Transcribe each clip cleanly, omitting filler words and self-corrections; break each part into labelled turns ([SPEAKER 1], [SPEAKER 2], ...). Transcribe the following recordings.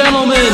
[SPEAKER 1] gentlemen.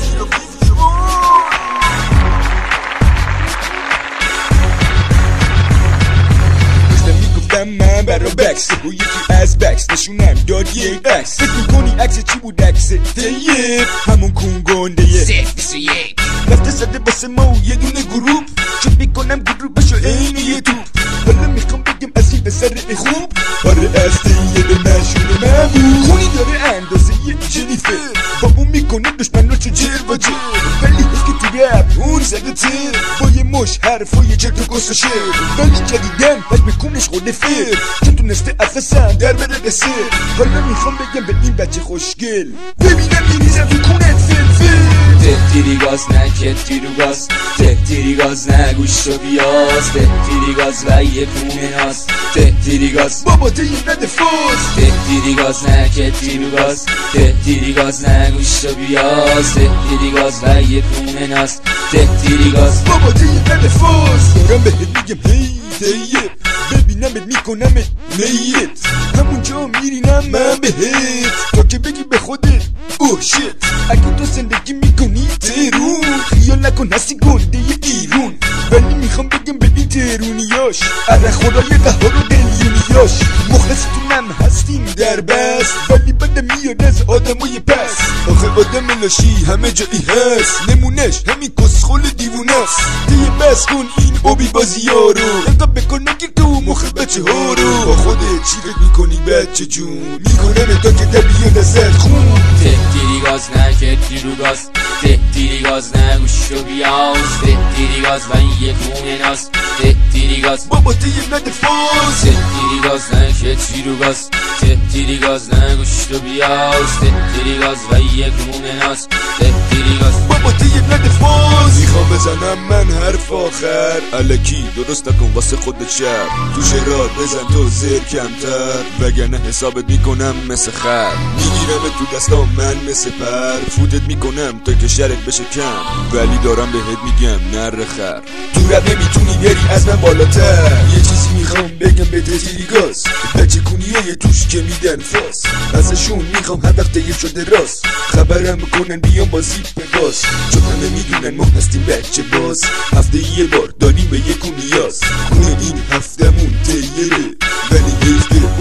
[SPEAKER 2] من برا بکس و یکی از بکس نشونم داد یک عکس فکر میکنی عکس چی بود؟ عکس طیب همون کونگنده
[SPEAKER 3] 21
[SPEAKER 2] رفته زده باسه ما و یه دونه گروپ چون میکنم گروپ بشو عین یه توپ حالا میخوام بگم از این پسر خوب آره از طیب مشهور ممون خونی داره اندازه یه جنیفر با اون میکنه دشمن چو جر و جر ولی هست که تو رپ اون زده تر با یه مش حرفای چرت و گس و شعر ولی جدیدن پس بکونش خود فر چون تونسته افسم در بره قصه حالا میخوام بگم به این بچه خوشگل ببینم میریزم تو کونت فلفل
[SPEAKER 3] تیری گاز نه تیرو گاز تیری گاز نه گوش و بیاز تیری گاز و یه پونه هاست تیری گاز
[SPEAKER 2] بابا دیگه نده فاز
[SPEAKER 3] تیری گاز نه تیرو گاز تیری گاز نه گوش و بیاز تیری گاز و یه پونه هاست تیری گاز
[SPEAKER 2] بابا دیگه نده فاز دارم بهت میگم هی دیب ببینمت میکنمت میت همونجا میرینم من بهت تا که بگی به خودت اوه شت اگه تو زندگی میکنی ترون خیال نکن هستی گنده ایرون ولی میخوام بگم به این ترونیاش اره خدای قهار و دلیونیاش مخلصتونم هستیم در بس ولی بده میاد از آدمای پس آخه آدم لاشی همه جایی هست نمونش همین کسخل دیوونست دیگه بس کن این اوبی بازی ها رو انقدر بکن نگیر تو مخ بچه ها رو با خودت چی فکر میکنی بچه جون میکنم تا که در بیاد ازت خون
[SPEAKER 3] تیری گاز نه تیرو گاز تیری گاز نه گوش و بیاز تیری گاز و یه کونه ناست تیری گاز
[SPEAKER 2] بابا دیگه نده فاز
[SPEAKER 3] تیری گاز نه تیرو گاز تیری گاز نه گوش و بیاز تیری گاز و یه کونه ناست تیری گاز
[SPEAKER 2] بابا دیگه نده فاز میخوام بزنم من حرف آخر الکی درست نکن واسه خودت شب تو شرات بزن تو زیر کمتر وگرنه حسابت میکنم مثل خر میگیرم تو دستام من مثل پر فوتت میکنم تا که شرت بشه کم ولی دارم بهت میگم نر خر تو رب نمیتونی بری از من بالاتر یه چیزی میخوام بگم به تیری گاز بچه کونیه توش که میدن فاس ازشون میخوام هر وقت یه شده راست خبرم بکنن بیام بازی به باز چون همه میدونن ما هستیم بچه باز هفته یه بار داریم به یه کونیاز کونه این هفتمون تیره ولی حیفته